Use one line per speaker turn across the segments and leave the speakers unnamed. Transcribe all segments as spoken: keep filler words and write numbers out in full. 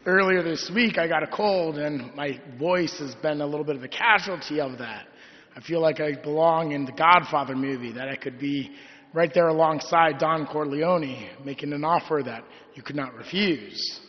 Earlier this week, I got a cold, and my voice has been a little bit of a casualty of that. I feel like I belong in the Godfather movie, that I could be right there alongside Don Corleone, making an offer that you could not refuse.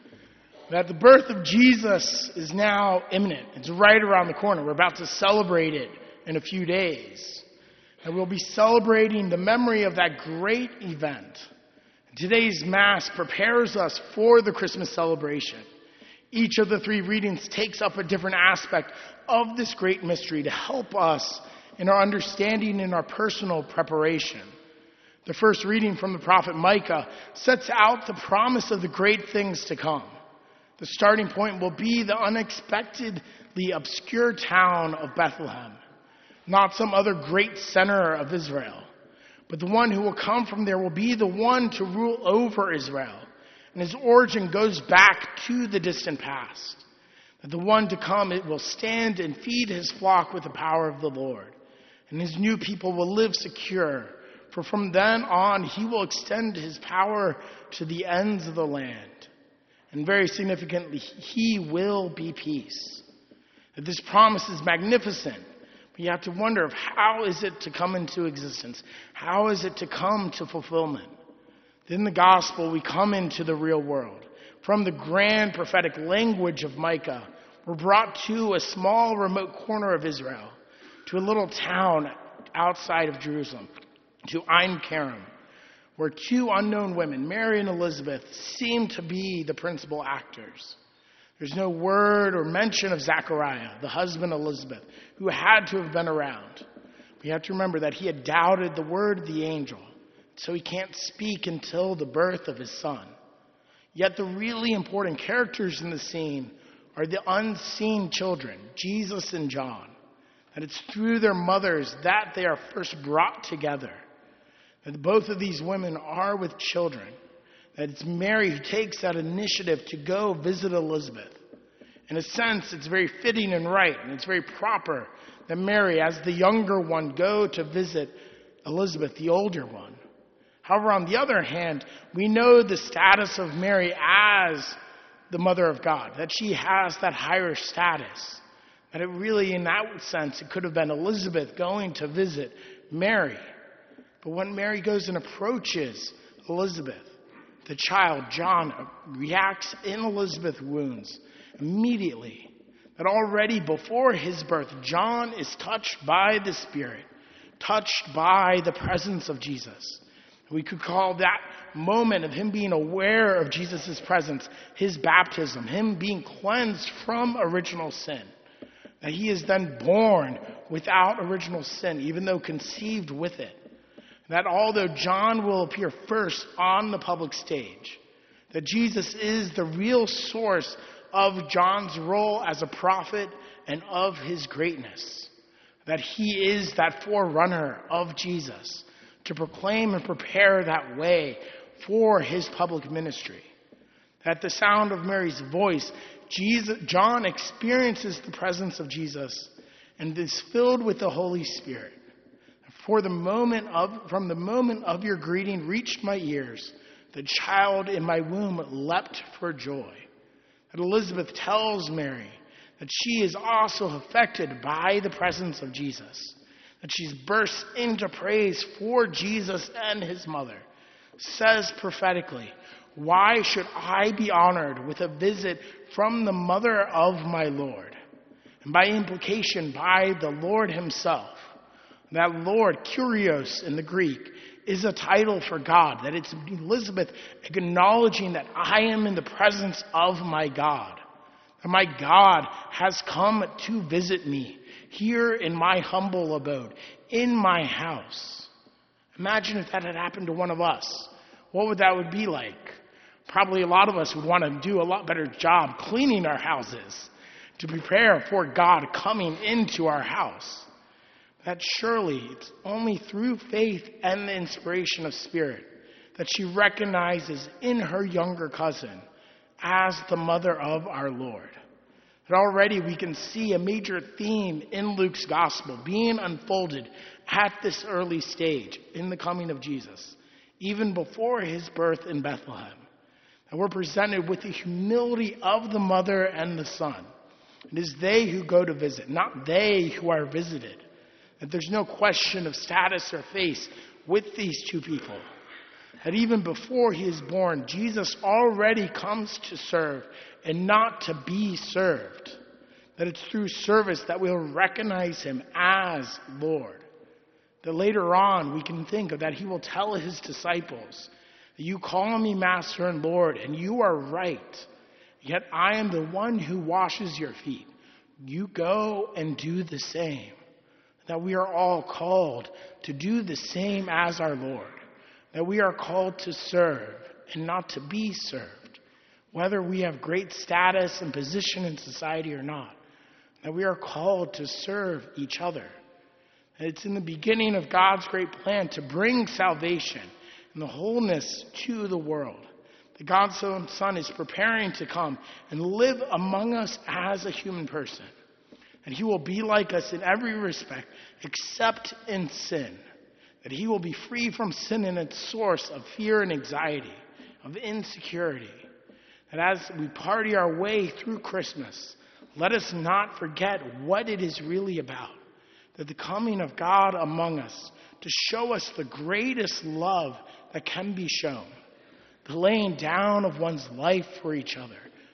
That the birth of Jesus is now imminent. It's right around the corner. We're about to celebrate it in a few days. And we'll be celebrating the memory of that great event. Today's Mass prepares us for the Christmas celebration. Each of the three readings takes up a different aspect of this great mystery to help us in our understanding and our personal preparation. The first reading from the prophet Micah sets out the promise of the great things to come. The starting point will be the unexpectedly obscure town of Bethlehem, not some other great center of Israel. But the one who will come from there will be the one to rule over Israel. And his origin goes back to the distant past. That the one to come it will stand and feed his flock with the power of the Lord. And his new people will live secure. For from then on he will extend his power to the ends of the land. And very significantly, he will be peace. That this promise is magnificent. You have to wonder of how is it to come into existence? How is it to come to fulfillment? In the gospel, we come into the real world. From the grand prophetic language of Micah, we're brought to a small remote corner of Israel, to a little town outside of Jerusalem, to Ein Kerem, where two unknown women, Mary and Elizabeth, seem to be the principal actors. There's no word or mention of Zechariah, the husband of Elizabeth, who had to have been around. We have to remember that he had doubted the word of the angel, so he can't speak until the birth of his son. Yet the really important characters in the scene are the unseen children, Jesus and John. And it's through their mothers that they are first brought together. That both of these women are with children. That it's Mary who takes that initiative to go visit Elizabeth. In a sense, it's very fitting and right, and it's very proper that Mary, as the younger one, go to visit Elizabeth, the older one. However, on the other hand, we know the status of Mary as the mother of God, that she has that higher status. That it really, in that sense, it could have been Elizabeth going to visit Mary. But when Mary goes and approaches Elizabeth, the child, John, reacts in Elizabeth's wounds immediately. That already before his birth, John is touched by the Spirit, touched by the presence of Jesus. We could call that moment of him being aware of Jesus' presence, his baptism, him being cleansed from original sin. That he is then born without original sin, even though conceived with it. That although John will appear first on the public stage, that Jesus is the real source of John's role as a prophet and of his greatness. That he is that forerunner of Jesus to proclaim and prepare that way for his public ministry. At the sound of Mary's voice, Jesus, John experiences the presence of Jesus and is filled with the Holy Spirit. For the moment of, from the moment of your greeting reached my ears, the child in my womb leapt for joy. And Elizabeth tells Mary that she is also affected by the presence of Jesus. That she's burst into praise for Jesus and his mother. Says prophetically, why should I be honored with a visit from the mother of my Lord? And by implication, by the Lord himself. That Lord, Kyrios in the Greek, is a title for God. That it's Elizabeth acknowledging that I am in the presence of my God. That my God has come to visit me here in my humble abode, in my house. Imagine if that had happened to one of us. What would that would be like? Probably a lot of us would want to do a lot better job cleaning our houses to prepare for God coming into our house. That surely it's only through faith and the inspiration of Spirit that she recognizes in her younger cousin as the mother of our Lord. That already we can see a major theme in Luke's gospel being unfolded at this early stage in the coming of Jesus, even before his birth in Bethlehem. And we're presented with the humility of the mother and the son. It is they who go to visit, not they who are visited. That there's no question of status or face with these two people. That even before he is born, Jesus already comes to serve and not to be served. That it's through service that we'll recognize him as Lord. That later on we can think of that he will tell his disciples, you call me Master and Lord, and you are right. Yet I am the one who washes your feet. You go and do the same. That we are all called to do the same as our Lord. That we are called to serve and not to be served. Whether we have great status and position in society or not. That we are called to serve each other. And it's in the beginning of God's great plan to bring salvation and the wholeness to the world. That God's Son is preparing to come and live among us as a human person. And he will be like us in every respect except in sin. That he will be free from sin and its source of fear and anxiety, of insecurity. That as we party our way through Christmas, let us not forget what it is really about. That the coming of God among us to show us the greatest love that can be shown. The laying down of one's life for each other,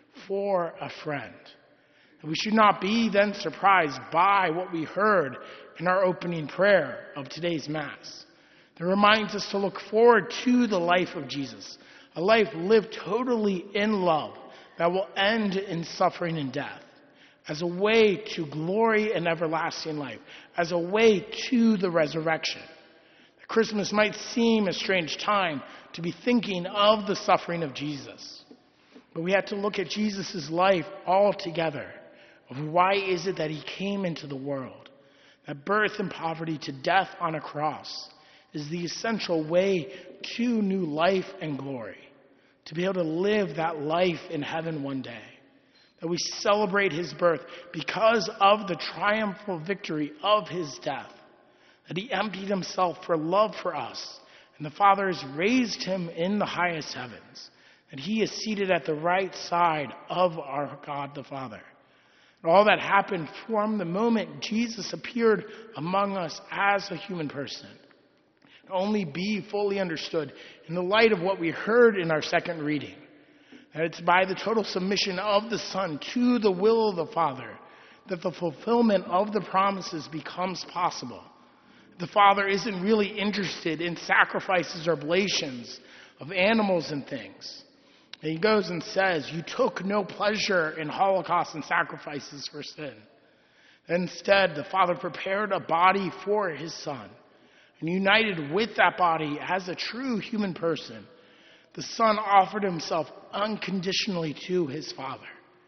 for a friend. And we should not be then surprised by what we heard in our opening prayer of today's Mass. That reminds us to look forward to the life of Jesus, a life lived totally in love that will end in suffering and death, as a way to glory and everlasting life, as a way to the resurrection. Christmas might seem a strange time to be thinking of the suffering of Jesus. But we have to look at Jesus' life altogether. Of why is it that he came into the world? That birth and poverty to death on a cross is the essential way to new life and glory. To be able to live that life in heaven one day. That we celebrate his birth because of the triumphal victory of his death. That he emptied himself for love for us, and the Father has raised him in the highest heavens, and he is seated at the right side of our God the Father. And all that happened from the moment Jesus appeared among us as a human person can only be fully understood in the light of what we heard in our second reading. That it's by the total submission of the Son to the will of the Father that the fulfillment of the promises becomes possible. The Father isn't really interested in sacrifices or oblations of animals and things. And he goes and says, you took no pleasure in holocausts and sacrifices for sin. Instead, the Father prepared a body for his Son. And united with that body as a true human person, the Son offered himself unconditionally to his Father.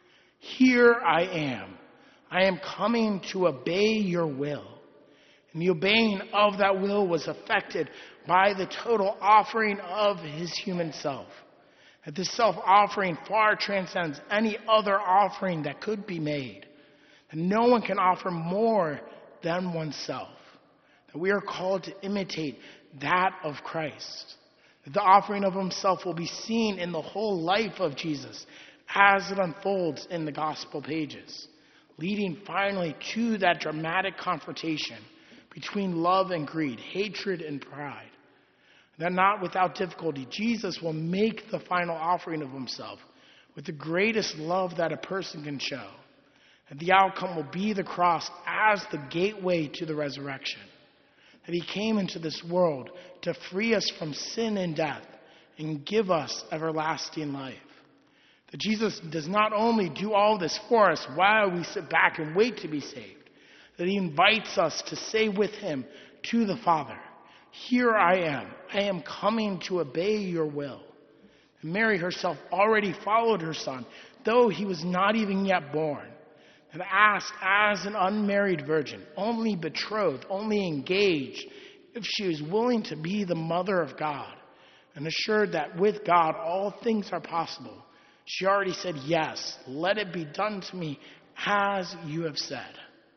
Here I am. I am coming to obey your will. And the obeying of that will was affected by the total offering of his human self. That this self-offering far transcends any other offering that could be made. And no one can offer more than oneself. That we are called to imitate that of Christ. That the offering of himself will be seen in the whole life of Jesus as it unfolds in the gospel pages, leading finally to that dramatic confrontation between love and greed, hatred and pride. That not without difficulty, Jesus will make the final offering of himself with the greatest love that a person can show. And the outcome will be the cross as the gateway to the resurrection. That he came into this world to free us from sin and death and give us everlasting life. That Jesus does not only do all this for us while we sit back and wait to be saved, that he invites us to say with him to the Father, here I am. I am coming to obey your will. And Mary herself already followed her Son, though he was not even yet born, and asked as an unmarried virgin, only betrothed, only engaged, if she was willing to be the mother of God, and assured that with God all things are possible. She already said, yes, let it be done to me as you have said.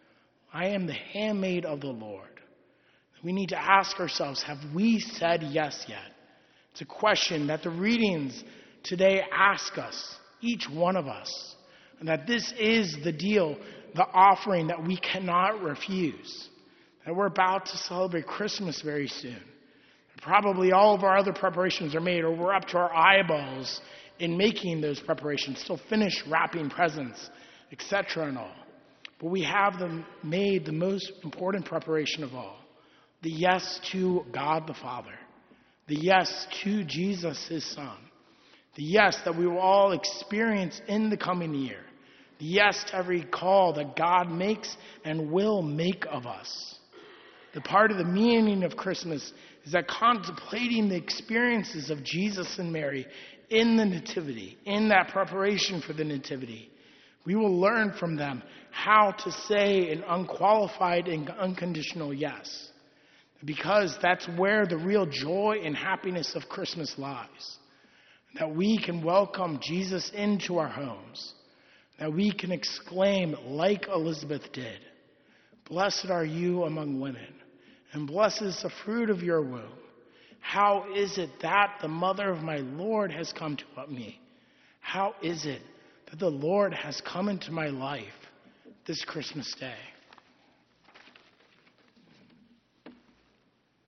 I am the handmaid of the Lord. We need to ask ourselves, have we said yes yet? It's a question that the readings today ask us, each one of us, and that this is the deal, the offering that we cannot refuse. That we're about to celebrate Christmas very soon. Probably all of our other preparations are made, or we're up to our eyeballs in making those preparations, still finish wrapping presents, et cetera and all. But we have them made the most important preparation of all, the yes to God the Father, the yes to Jesus, his Son, the yes that we will all experience in the coming year, the yes to every call that God makes and will make of us. The part of the meaning of Christmas is that contemplating the experiences of Jesus and Mary in the Nativity, in that preparation for the Nativity, we will learn from them how to say an unqualified and unconditional yes. Because that's where the real joy and happiness of Christmas lies. That we can welcome Jesus into our homes. That we can exclaim, like Elizabeth did, "Blessed are you among women, and blessed is the fruit of your womb. How is it that the mother of my Lord has come to me? How is it that the Lord has come into my life this Christmas day?"